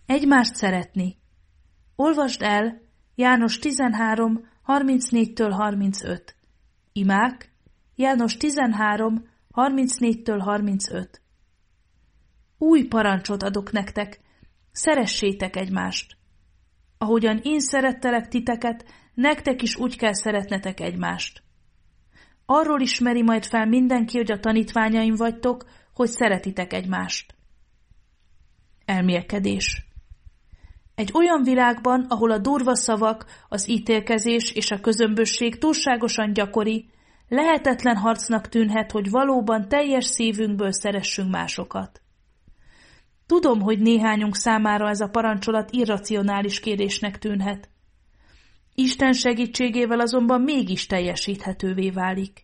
Egymást szeretni. Olvasd el János 13, 34-től 35. Imák János 13, 34-től 35. Új parancsot adok nektek, szeressétek egymást. Ahogyan én szerettelek titeket, nektek is úgy kell szeretnetek egymást. Arról ismeri majd fel mindenki, hogy a tanítványaim vagytok, hogy szeretitek egymást. Elmélkedés. Egy olyan világban, ahol a durva szavak, az ítélkezés és a közömbösség túlságosan gyakori, lehetetlen harcnak tűnhet, hogy valóban teljes szívünkből szeressünk másokat. Tudom, hogy néhányunk számára ez a parancsolat irracionális kérésnek tűnhet. Isten segítségével azonban mégis teljesíthetővé válik.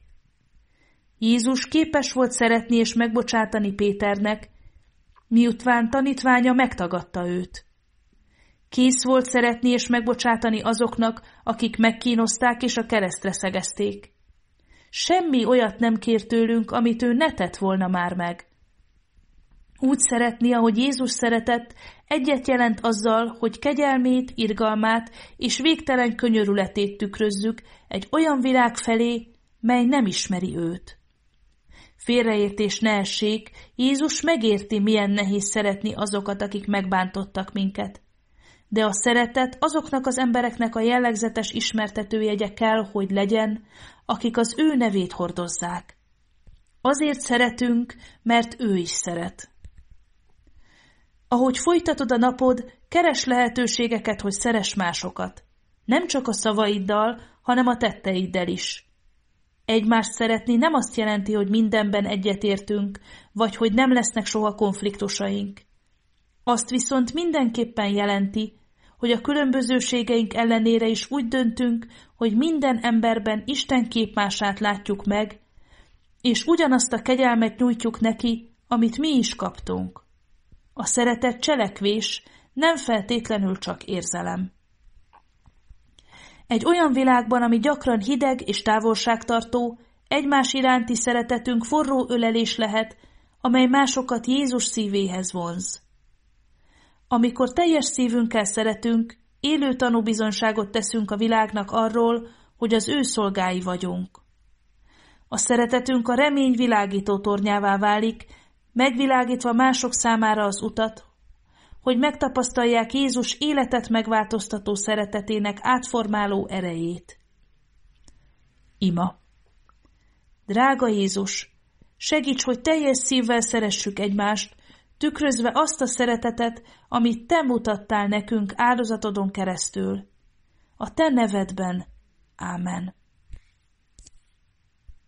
Jézus képes volt szeretni és megbocsátani Péternek, miutván tanítványa megtagadta őt. Kész volt szeretni és megbocsátani azoknak, akik megkínozták és a keresztre szegezték. Semmi olyat nem kér tőlünk, amit ő ne tett volna már meg. Úgy szeretni, ahogy Jézus szeretett, egyet jelent azzal, hogy kegyelmét, irgalmát és végtelen könyörületét tükrözzük egy olyan világ felé, mely nem ismeri őt. Félreértés ne essék, Jézus megérti, milyen nehéz szeretni azokat, akik megbántottak minket. De a szeretet azoknak az embereknek a jellegzetes ismertetőjegye kell, hogy legyen, akik az ő nevét hordozzák. Azért szeretünk, mert ő is szeret. Ahogy folytatod a napod, keres lehetőségeket, hogy szeress másokat. Nem csak a szavaiddal, hanem a tetteiddel is. Egymást szeretni nem azt jelenti, hogy mindenben egyetértünk, vagy hogy nem lesznek soha konfliktusaink. Azt viszont mindenképpen jelenti, hogy a különbözőségeink ellenére is úgy döntünk, hogy minden emberben Isten képmását látjuk meg, és ugyanazt a kegyelmet nyújtjuk neki, amit mi is kaptunk. A szeretet cselekvés, nem feltétlenül csak érzelem. Egy olyan világban, ami gyakran hideg és távolságtartó, egymás iránti szeretetünk forró ölelés lehet, amely másokat Jézus szívéhez vonz. Amikor teljes szívünkkel szeretünk, élő tanúbizonyságot teszünk a világnak arról, hogy az ő szolgái vagyunk. A szeretetünk a remény világító tornyává válik, megvilágítva mások számára az utat, hogy megtapasztalják Jézus életet megváltoztató szeretetének átformáló erejét. Ima. Drága Jézus, segíts, hogy teljes szívvel szeressük egymást, tükrözve azt a szeretetet, amit Te mutattál nekünk áldozatodon keresztül. A Te nevedben. Ámen.